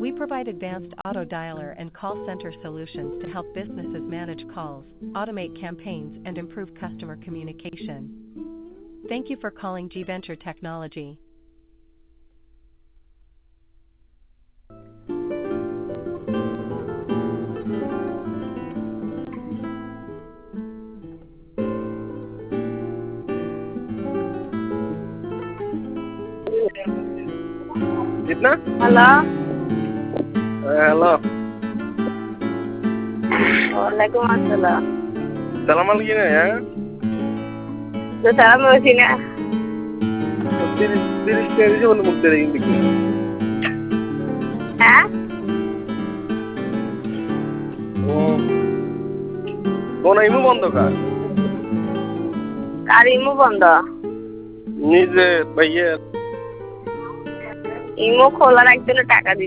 We provide advanced auto dialer and call center solutions to help businesses manage calls, automate campaigns, and improve customer communication. Thank you for calling G-Venture Technology. कितना? Hello hello वालेकुम अस्सलाम सलाम अलैकुम ya तो salam Rosina diri sendiri belum mukti ini হ্যাঁ কোন ইমু বন্ধ কার কার ইমো বন্ধ নিজে ভাইয়া ইমো খোলার একজনের টাকা